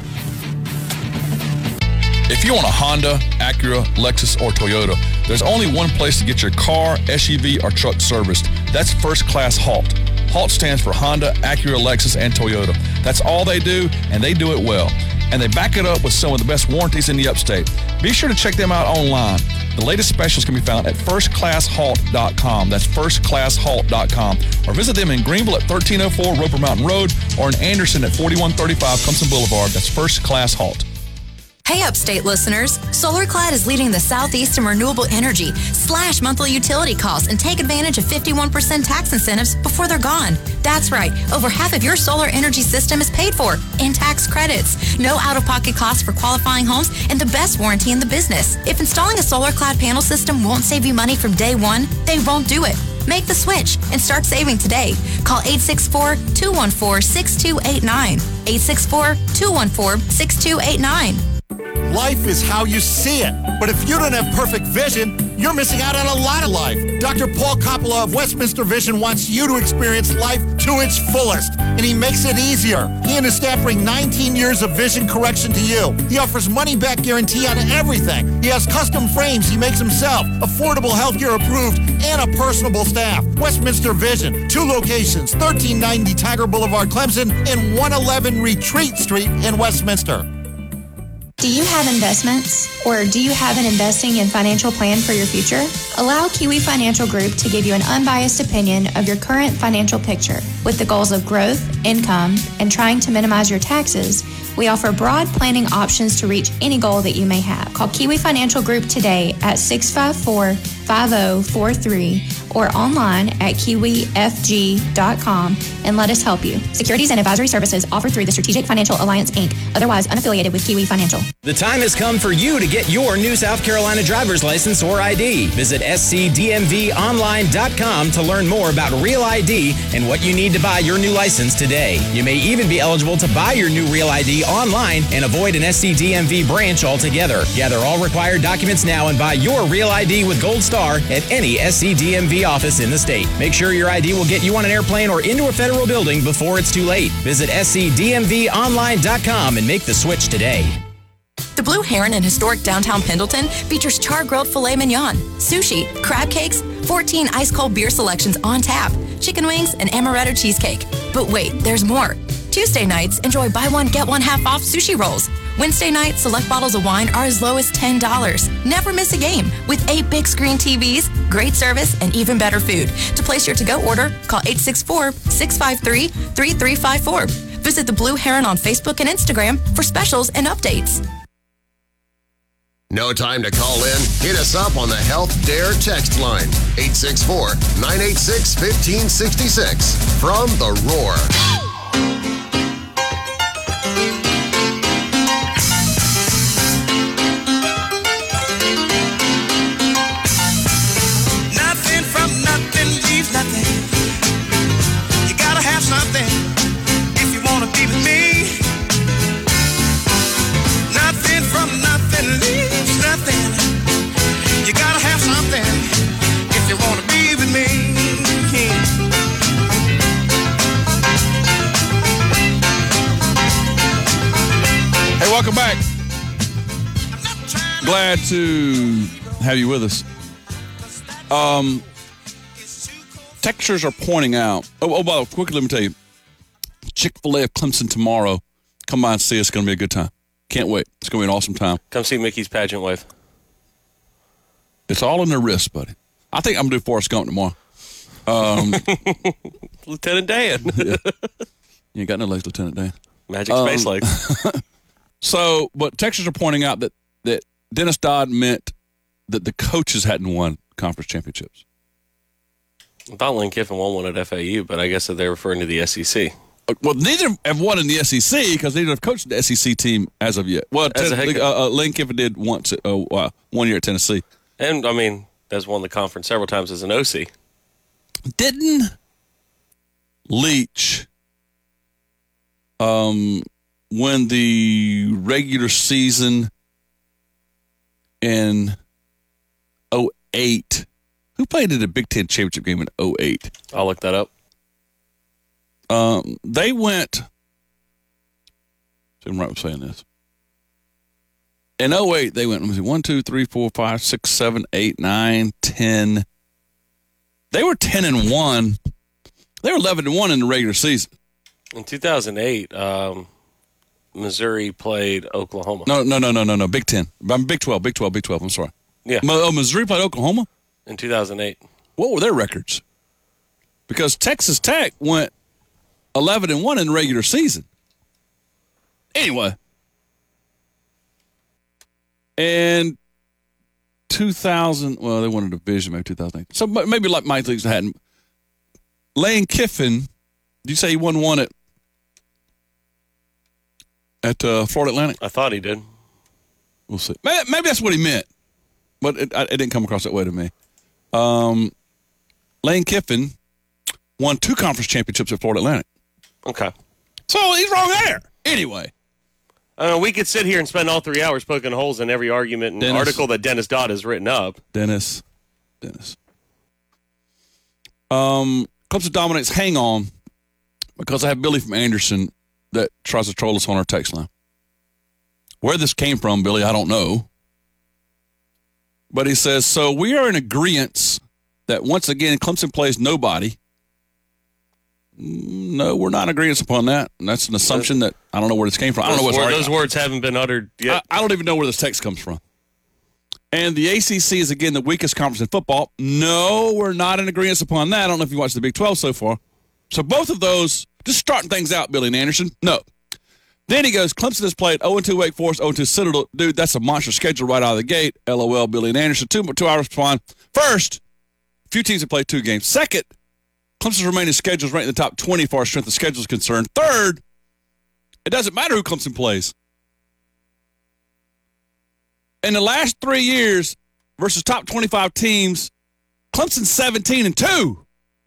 If you want a Honda, Acura, Lexus, or Toyota, there's only one place to get your car, S U V, or truck serviced. That's First Class Halt. HALT stands for Honda, Acura, Lexus, and Toyota. That's all they do, and they do it well. And they back it up with some of the best warranties in the upstate. Be sure to check them out online. The latest specials can be found at first class halt dot com. That's first class halt dot com. Or visit them in Greenville at thirteen oh four Roper Mountain Road or in Anderson at forty-one thirty-five Clemson Boulevard. That's First Class Halt. Hey, Upstate listeners. SolarClad is leading the Southeast in renewable energy. Slash monthly utility costs and take advantage of fifty-one percent tax incentives before they're gone. That's right. Over half of your solar energy system is paid for in tax credits. No out-of-pocket costs for qualifying homes and the best warranty in the business. If installing a SolarClad panel system won't save you money from day one, they won't do it. Make the switch and start saving today. Call eight six four, two one four, six two eight nine. eight six four, two one four, six two eight nine. Life is how you see it. But if you don't have perfect vision, you're missing out on a lot of life. Doctor Paul Coppola of Westminster Vision wants you to experience life to its fullest, and he makes it easier. He and his staff bring nineteen years of vision correction to you. He offers money-back guarantee on everything. He has custom frames he makes himself, affordable healthcare approved, and a personable staff. Westminster Vision, two locations, thirteen ninety Tiger Boulevard, Clemson, and one eleven Retreat Street in Westminster. Do you have investments, or do you have an investing and financial plan for your future? Allow Kiwi Financial Group to give you an unbiased opinion of your current financial picture. With the goals of growth, income, and trying to minimize your taxes, we offer broad planning options to reach any goal that you may have. Call Kiwi Financial Group today at six five four, five zero four three or online at kiwi f g dot com and let us help you. Securities and advisory services offered through the Strategic Financial Alliance, Incorporated, otherwise unaffiliated with Kiwi Financial. The time has come for you to get your new South Carolina driver's license or I D. Visit s c d m v online dot com to learn more about Real I D and what you need to buy your new license today. You may even be eligible to buy your new Real I D online and avoid an S C D M V branch altogether. Gather all required documents now and buy your Real I D with Gold Star at any S C D M V office in the state. Make sure your I D will get you on an airplane or into a federal building before it's too late. Visit s c d m v online dot com and make the switch today. The Blue Heron in historic downtown Pendleton features char-grilled filet mignon, sushi, crab cakes, fourteen ice-cold beer selections on tap, chicken wings, and amaretto cheesecake. But wait, there's more. Tuesday nights, enjoy buy one, get one half off sushi rolls. Wednesday nights, select bottles of wine are as low as ten dollars. Never miss a game with eight big screen T Vs, great service, and even better food. To place your to-go order, call eight six four, six five three, three three five four. Visit the Blue Heron on Facebook and Instagram for specials and updates. No time to call in? Hit us up on the Health Dare text line, eight six four, nine eight six, one five six six. From The Roar. Nothing from nothing leaves nothing. You gotta have something if you wanna be with me. Nothing from nothing leaves nothing. You gotta have something if you wanna be with me. Hey, welcome back. Glad to have you with us. Um, textures are pointing out. Oh, oh, by the way, quickly, let me tell you. Chick-fil-A of Clemson tomorrow. Come by and see us. It's going to be a good time. Can't wait. It's going to be an awesome time. Come see Mickey's pageant wave. It's all in their wrists, buddy. I think I'm going to do Forrest Gump tomorrow. Um, Lieutenant Dan. Yeah. You ain't got no legs, Lieutenant Dan. Magic space um, legs. So, but textures are pointing out that, that Dennis Dodd meant that the coaches hadn't won conference championships. I thought Lane Kiffin won one at F A U, but I guess that they're referring to the S E C. Well, neither have won in the S E C because neither have coached the S E C team as of yet. Well, As a ten, head uh, uh, Lane Kiffin did once, uh, uh, one year at Tennessee. And, I mean, has won the conference several times as an O C. Didn't Leach um, win the regular season in oh eight? Who played in the Big Ten championship game in oh eight? I'll look that up. Um, they went. I'm right with saying this. In oh eight, they went, let me see, one, two, three, four, five, six, seven, eight, nine, ten. They were ten and one. They were eleven and one in the regular season. In two thousand eight, um, Missouri played Oklahoma. No, no, no, no, no, no. Big Ten. I'm Big twelve, Big twelve, Big twelve. I'm sorry. Yeah. Oh, Missouri played Oklahoma? In two thousand eight. What were their records? Because Texas Tech went eleven and one in the regular season. Anyway. And two thousand, well, they won a division maybe two thousand eight. So maybe like Mike Leach hadn't. Lane Kiffin, did you say he won one at at uh, Florida Atlantic? I thought he did. We'll see. Maybe, maybe that's what he meant, but it, it didn't come across that way to me. Um, Lane Kiffin won two conference championships at Florida Atlantic. Okay. So he's wrong there. Anyway. Uh, we could sit here and spend all three hours poking holes in every argument and Dennis. article that Dennis Dodd has written up. Dennis. Dennis. Um, Clemson dominates. Hang on, because I have Billy from Anderson that tries to troll us on our text line. Where this came from, Billy, I don't know. But he says, so we are in agreement that once again, Clemson plays nobody. No, we're not in agreement upon that. And that's an assumption that I don't know where this came from. I don't know Those, what's word, arguing. those words haven't been uttered yet. I, I don't even know where this text comes from. And the A C C is, again, the weakest conference in football. No, we're not in agreement upon that. I don't know if you watched the Big twelve so far. So both of those, just starting things out, Billy and Anderson, no. Then he goes, Clemson has played oh and two Wake Forest, oh and two Citadel. Dude, that's a monster schedule right out of the gate. LOL, Billy and Anderson. Two, two hours respond. First, few teams have played two games. Second, Clemson's remaining schedule is ranked in the top twenty as far as strength of schedule is concerned. Third, it doesn't matter who Clemson plays. In the last three years versus top twenty-five teams, Clemson's seventeen and two.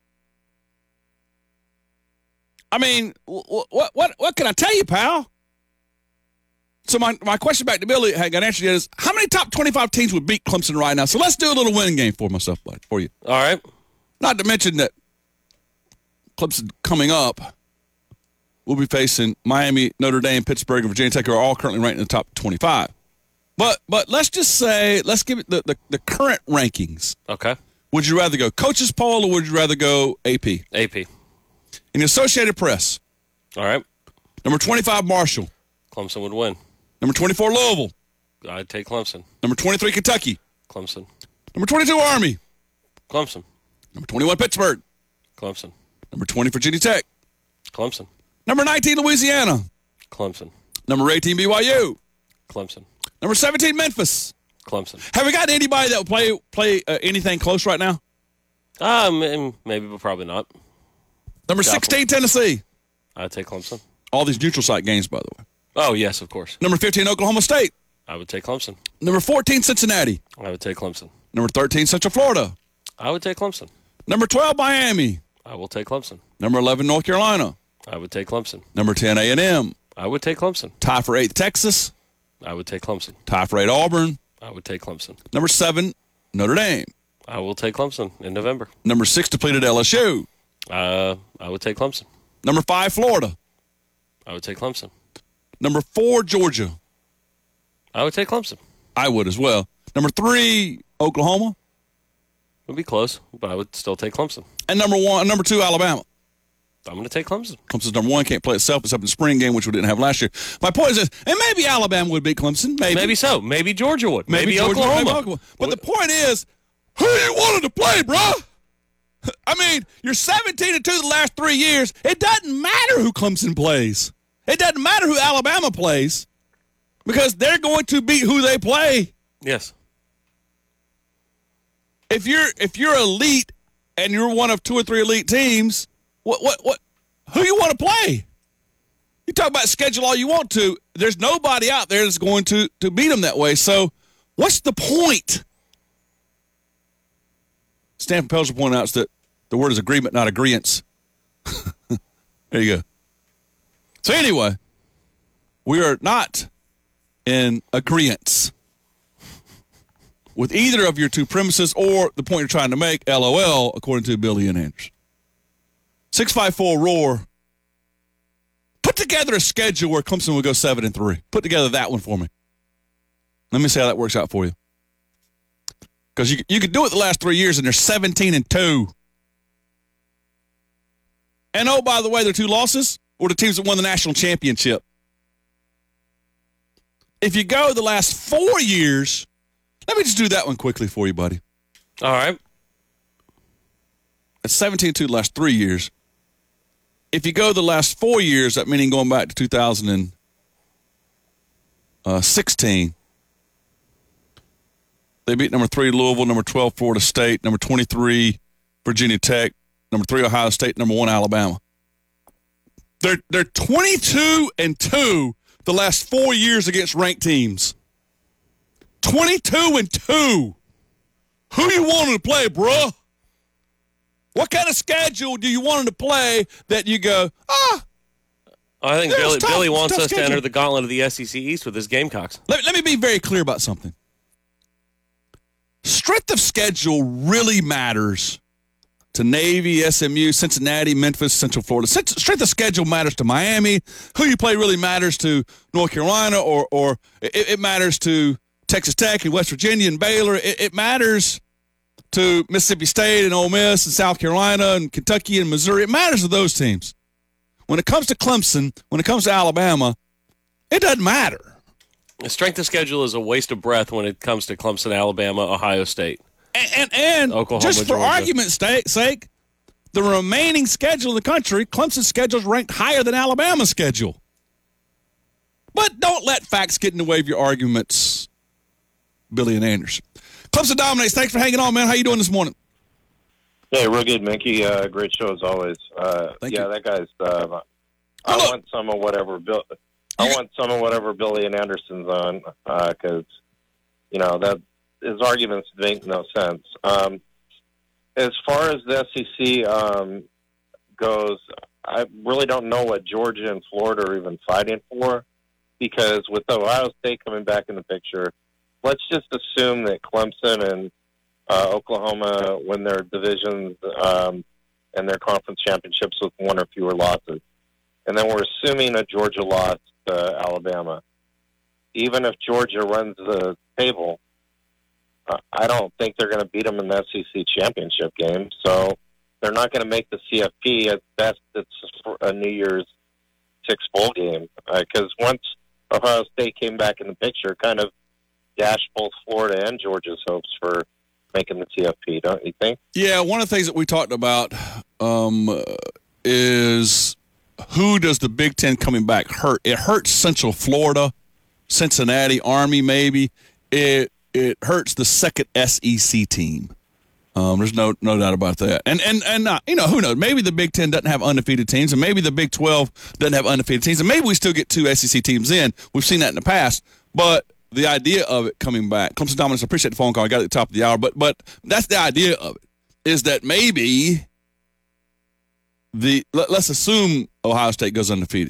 I mean, what what what, what can I tell you, pal? So my, my question back to Billy, I got answered yet, is how many top twenty-five teams would beat Clemson right now? So let's do a little win game for myself, buddy, for you. All right. Not to mention that Clemson coming up, we'll be facing Miami, Notre Dame, Pittsburgh, and Virginia Tech, who are all currently ranked in the top twenty-five. But but let's just say, let's give it the, the, the current rankings. Okay. Would you rather go coaches poll or would you rather go A P? A P. In the Associated Press. All right. Number twenty-five, Marshall. Clemson would win. Number twenty-four, Louisville. I'd take Clemson. Number twenty-three, Kentucky. Clemson. Number twenty-two, Army. Clemson. Number twenty-one, Pittsburgh. Clemson. Number twenty, Virginia Tech. Clemson. Number nineteen, Louisiana. Clemson. Number eighteen, B Y U. Clemson. Number seventeen, Memphis. Clemson. Have we got anybody that will play play uh, anything close right now? Um, maybe, but probably not. Number sixteen, Tennessee. I'd take Clemson. All these neutral site games, by the way. Oh, yes, of course. Number fifteen, Oklahoma State. I would take Clemson. Number fourteen, Cincinnati. I would take Clemson. Number thirteen, Central Florida. I would take Clemson. Number twelve, Miami. I will take Clemson. Number eleven, North Carolina. I would take Clemson. Number ten, A and M. I would take Clemson. Tie for eighth, Texas. I would take Clemson. Tie for eight, Auburn. I would take Clemson. Number seven, Notre Dame. I will take Clemson in November. Number six, depleted L S U. Uh, I would take Clemson. Number five, Florida. I would take Clemson. Number four, Georgia. I would take Clemson. I would as well. Number three, Oklahoma. Would be close, but I would still take Clemson. And number one, number two, Alabama. I'm going to take Clemson. Clemson's number one. Can't play itself except in the spring game, which we didn't have last year. My point is this, and maybe Alabama would beat Clemson. Maybe. Maybe so. Maybe Georgia would. Maybe, Maybe Georgia, Oklahoma. maybe Oklahoma. But the point is, who you wanted to play, bro? I mean, you're seventeen and two the last three years. It doesn't matter who Clemson plays. It doesn't matter who Alabama plays because they're going to beat who they play. Yes. If you're if you're elite and you're one of two or three elite teams, what what what? Who you want to play? You talk about schedule all you want to. There's nobody out there that's going to to beat them that way. So, what's the point? Stanford Pelzer pointed out that the word is agreement, not agreeance. There you go. So anyway, we are not in agreeance with either of your two premises or the point you're trying to make, LOL, according to Billy and Anderson. six five four roar. Put together a schedule where Clemson will go seven and three. Put together that one for me. Let me see how that works out for you. Because you you could do it the last three years and they're seventeen and two. And oh, by the way, their two losses were the teams that won the national championship. If you go the last four years, let me just do that one quickly for you, buddy. All right. It's seventeen and two the last three years. If you go the last four years, that meaning going back to two thousand sixteen, they beat number three Louisville, number twelve Florida State, number twenty-three Virginia Tech, number three Ohio State, number one Alabama. They're they're twenty-two and two the last four years against ranked teams. twenty-two and two. Who you wanting to play, bruh? What kind of schedule do you want them to play that you go, ah? I think Billy, tough, Billy wants us schedule. to enter the gauntlet of the S E C East with his Gamecocks. Let, let me be very clear about something. Strength of schedule really matters to Navy, S M U, Cincinnati, Memphis, Central Florida. Strength of schedule matters to Miami. Who you play really matters to North Carolina, or or it, it matters to Texas Tech and West Virginia and Baylor. It, it matters to Mississippi State and Ole Miss and South Carolina and Kentucky and Missouri. It matters to those teams. When it comes to Clemson, when it comes to Alabama, it doesn't matter. The strength of schedule is a waste of breath when it comes to Clemson, Alabama, Ohio State. And, and, and Oklahoma, just for Georgia. argument's sake, the remaining schedule in the country, Clemson's schedule is ranked higher than Alabama's schedule. But don't let facts get in the way of your arguments, Billy and Anderson. Clemson dominates. Thanks for hanging on, man. How you doing this morning? Hey, real good, Minky. Uh, great show as always. Uh, Thank yeah, you. that guy's. Uh, I want some of whatever Bill. I want some of whatever Billy and Anderson's on because uh, you know that his arguments make no sense. Um, as far as the S E C um, goes, I really don't know what Georgia and Florida are even fighting for because with Ohio State coming back in the picture, let's just assume that Clemson and uh, Oklahoma win their divisions um, and their conference championships with one or fewer losses. And then we're assuming a Georgia loss to Alabama. Even if Georgia runs the table, uh, I don't think they're going to beat them in the S E C championship game. So they're not going to make the C F P. At best, it's a New Year's Six bowl game. Because uh, once Ohio State came back in the picture, kind of dashed both Florida and Georgia's hopes for making the C F P, don't you think? Yeah, one of the things that we talked about um, is who does the Big Ten coming back hurt? It hurts Central Florida, Cincinnati, Army maybe. It it hurts the second S E C team. Um, there's no no doubt about that. And and and uh, you know, who knows? Maybe the Big Ten doesn't have undefeated teams, and maybe the Big twelve doesn't have undefeated teams, and maybe we still get two S E C teams in. We've seen that in the past, but the idea of it coming back, Clemson dominance. I appreciate the phone call. I got it at the top of the hour, but but that's the idea of it. Is that maybe the let, let's assume Ohio State goes undefeated.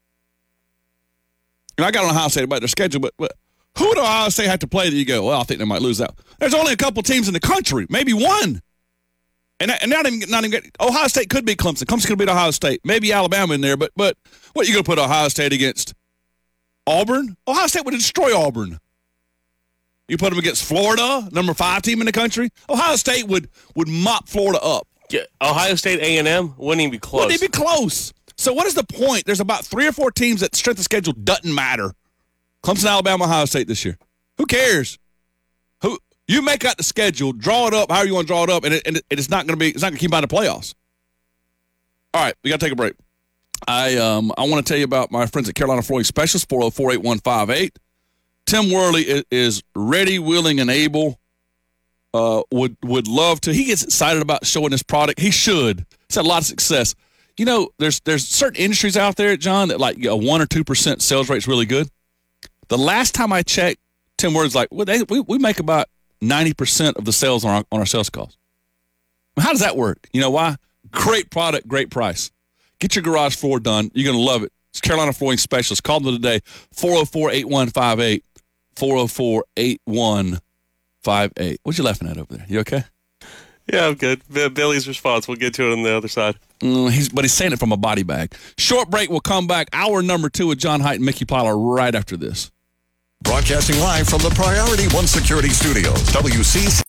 And I got on Ohio State about their schedule, but, but who would Ohio State have to play that you go, well, I think they might lose that? There's only a couple teams in the country, maybe one. And, and not even, not even Ohio State could beat Clemson. Clemson could beat Ohio State. Maybe Alabama in there, but but what are you going to put Ohio State against? Auburn? Ohio State would destroy Auburn. You put them against Florida, number five team in the country. Ohio State would would mop Florida up. Yeah, Ohio State A and M wouldn't even be close. Wouldn't even be close. So what is the point? There's about three or four teams that strength of schedule doesn't matter. Clemson, Alabama, Ohio State this year. Who cares? Who you make out the schedule, draw it up, however you want to draw it up, and, it, and it, it's not going to be. It's not going to keep out of the playoffs. All right, we got to take a break. I um I want to tell you about my friends at Carolina Flooring Specialists, four oh four, eight one five eight. Tim Worley is, is ready, willing, and able. Uh, would would love to. He gets excited about showing this product. He should. He's had a lot of success. You know, there's there's certain industries out there, John, that like a one or two percent sales rate is really good. The last time I checked, Tim Worley's like, well, they, we we make about ninety percent of the sales on our on our sales calls. How does that work? You know why? Great product, great price. Get your garage floor done. You're going to love it. It's Carolina Flooring Specialists. Call them today, four oh four, eight one five eight, four oh four, eight one five eight. What you laughing at over there? You okay? Yeah, I'm good. Billy's response. We'll get to it on the other side. Mm, he's, but he's saying it from a body bag. Short break. We'll come back. Hour number two with John Height and Mickey Pollard right after this. Broadcasting live from the Priority One Security Studios, W C C.